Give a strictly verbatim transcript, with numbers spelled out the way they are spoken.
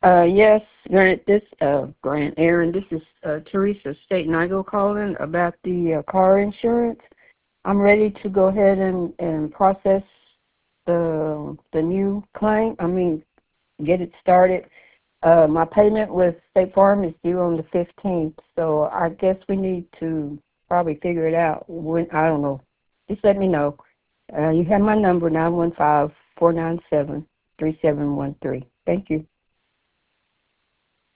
Uh, yes, Grant. This uh, Grant Aaron. This is uh, Teresa State Nigel calling about the uh, car insurance. I'm ready to go ahead and, and process the the new claim. I mean, get it started. Uh, my payment with State Farm is due on the fifteenth, so I guess we need to probably figure it out. When I don't know. Just let me know. Uh, you have my number nine one five four nine seven three seven one three. Thank you.